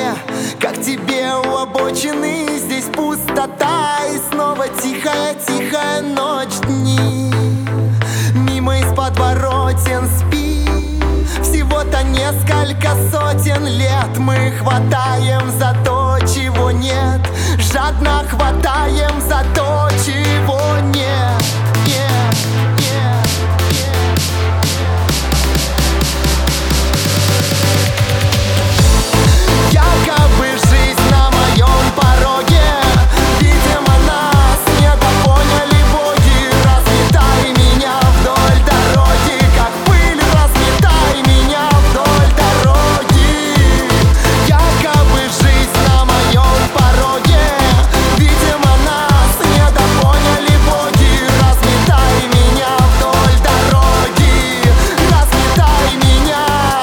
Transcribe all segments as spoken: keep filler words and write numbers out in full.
как тебе у обочины. Здесь пустота и снова тихая-тихая ночь, дни. Мимо из подворотен спи. Всего-то несколько сотен лет мы хватаем за то, чего нет. Жадно хватаем за то, чего нет. Нет, нет, нет. Якобы жизнь на моем пороге. Видимо, нас недопоняли боги. Разметай меня вдоль дороги, как пыль, разметай меня вдоль дороги. Якобы жизнь на моем пороге. Видимо, нас недопоняли боги. Разметай меня вдоль дороги, разметай меня.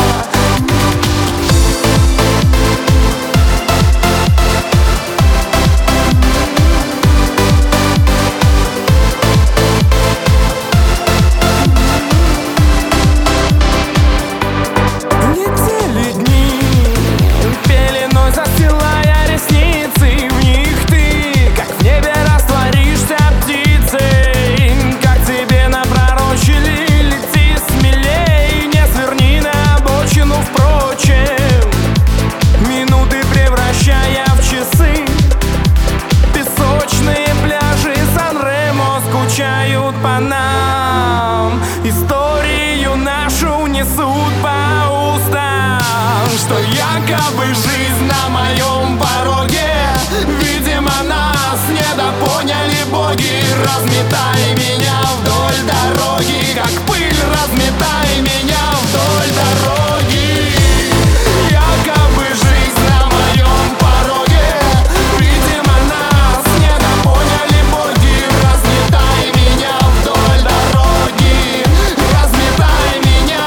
Летели дни, пеленой застилая ресницы. В них ты, как в небе, растворишься птицей. Как тебе напророчили, лети смелей. Не сверни на обочину, впрочем, минуты превращая в часы. Песочные пляжи Сан-Ремо скучают по нам. Историю нашу несут по устам, что якобы жизнь на моем пороге. Видимо, нас недопоняли боги. Разметай меня вдоль дороги, как пыль, разметай меня вдоль дороги. Якобы жизнь на моем пороге. Видимо, нас недопоняли боги. Разметай меня вдоль дороги, разметай меня.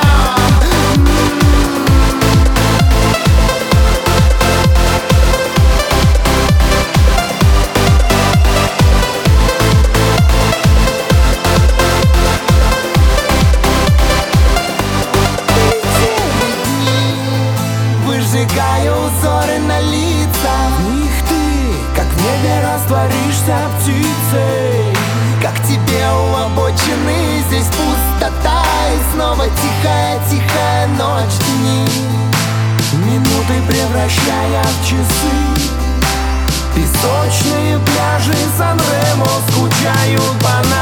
Выжигаю узоры на лицах. В них ты, как в небе, растворишься птицей. Как тебе у обочины. Здесь пустота и снова тихая-тихая ночь, дни. Минуты превращая в часы. Песочные пляжи Сан-Ремо скучают по нам.